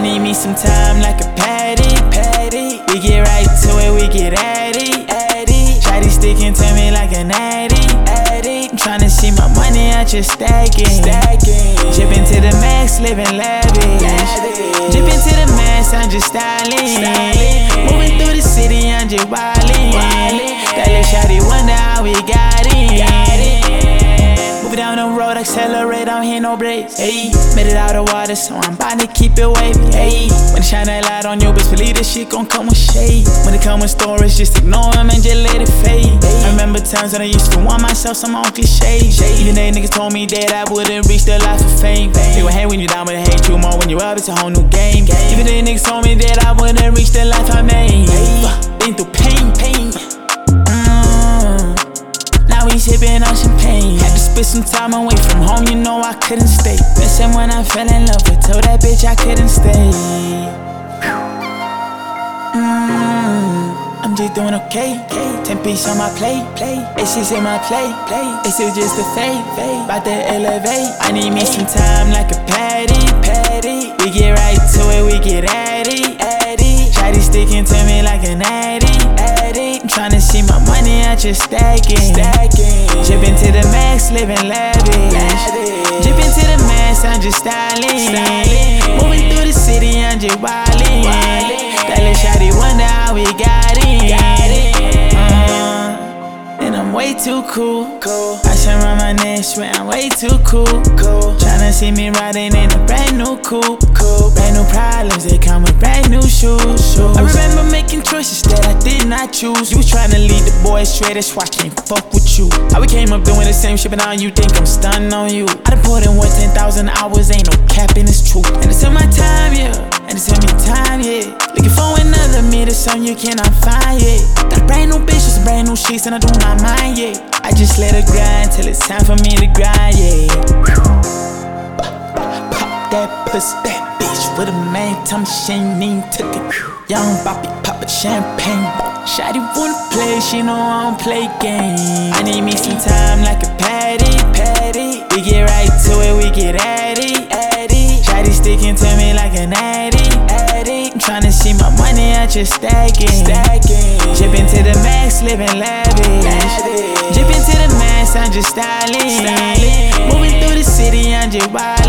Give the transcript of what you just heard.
need me some time like a patty. We get right to it, we get at it. Shawty sticking to me like an addy. I'm tryna see my money, I just stacking. Drippin' to the max, living lavish. Drippin' to the max, I'm just styling. Moving through the city, I'm just wildin'. That little shawty wonder how we got it. Moving down the road, accelerate, I don't hit no brakes. Ayy, made it out of water, so I'm bound to keep it wavy. Ayy, when it shine that light on you, best believe this shit gon' come with shade. When it come with stories, just ignore them and just let it fade. I remember times when I used to want myself some on cliches. Even they niggas told me that I wouldn't reach the life of fame. They would hate when you down, but they hate you more when you up. It's a whole new game. Even they niggas told me that I wouldn't reach the life I made. Been through pain. Now we sippin' on champagne. Had to spend some time away from home, you know I couldn't stay. Missing when I fell in love with, told that bitch I couldn't stay. I'm just doing okay. 10 piece on my plate. Aces in my plate. This is just a fade. Bout to elevate. I need me some time like a patty. We get right to it, we get at it. Shawty sticking to me like an addy. I'm tryna see my money, I just stacking. Drippin' to the max, living lavish. Drippin' to the max, I'm just styling. Moving through the city, I'm just wildin'. That little shawty wonder how we got it. And I'm way too cool. I should run my neck, swear I'm way too cool. Tryna see me riding in a brand new coupe. Brand new problems, they come with brand new shoes. I remember making choices that I did not choose. You was tryna lead the boys straight, that's why I can't fuck with you. How we came up doing the same shit, but now you think I'm stunning on you. I done put in 10,000 hours, ain't no capping, it's true. And it's in my time, yeah. And it's in me time, yeah. Looking for another me, the song you cannot find, yeah. Got a brand new bitch with some brand new sheets, and I do not mind, yeah. I just let her grind till it's time for me to grind, yeah. Pop that pussy, that bitch with a man, tell me she ain't even took it. Young Bobby poppin' champagne. Shawty wanna play, she know I don't play games. I need me some time like a patty. We get right to it, we get at it. Shawty sticking to me like an addy. I'm tryna see my money, I just stacking. Drippin' to the max, living lavish. Drippin' to the max, I'm just styling. Moving through the city, I'm just wild.